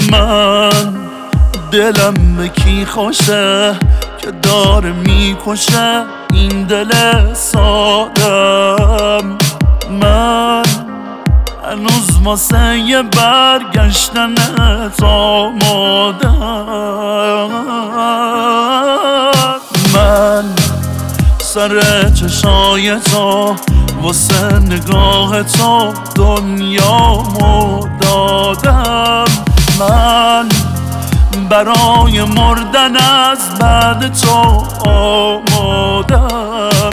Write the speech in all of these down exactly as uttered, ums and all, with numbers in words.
من دلم به کی خوشه که داره میکشه این دل سادم. من هنوز واسه یه برگشتنت آمادم. من سر چشای تو واسه نگاه تو دنیامو دادم. من برای مردن از بعد تو آمادم.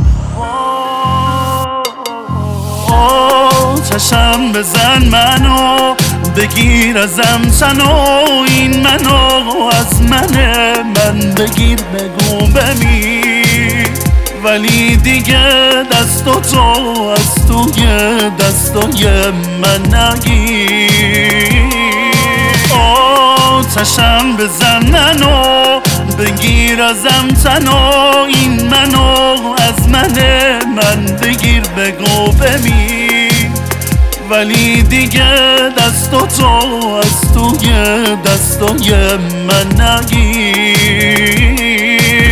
آتشم بزن منو بگیر ازم تنو، این منو از منه من بگیر بگو بمیر، ولی دیگه دست و تو از توی دستای من نگیر. آتشم بزن منو بگیر ازم تنو، این منو از منه من بگیر بگو بمیر، ولی دیگه دست و تو از توی دستای من نگیر.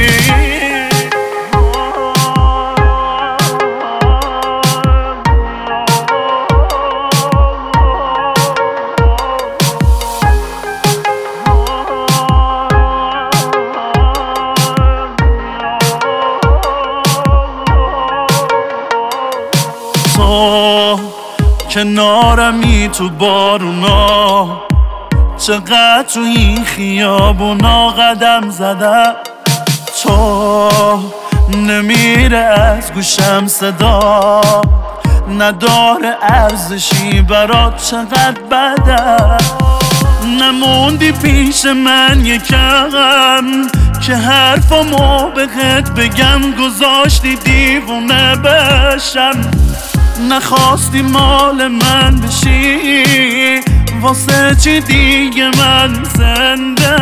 تو کنارمی تو بارونا، چقدر تو این خیابونا قدم زدم. تو نمیره از گوشم صدا، نداره ارزشی برات چقدر بده. نموندی پیش من یکم که حرفمو بهت بگم، گذاشتی دیوونه بشم. نخواستی مال من بشی، واسه چی دیگه من زنده؟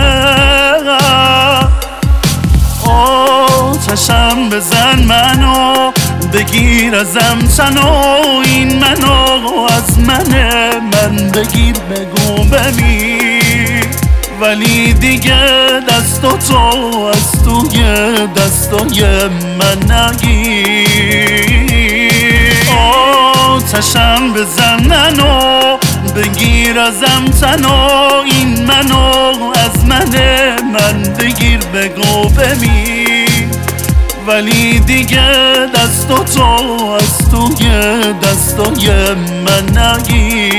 آتشم بزن منو بگیر ازم تنو، این منو از منه من بگیر بگو بمیر، ولی دیگه دست و تو از توی دستای من نگیر. آتشم بزن منو بگیر ازم تنو، این منو از منه من بگیر بگو بمیر، ولی دیگه دست و تو از توی دستای من نگیر.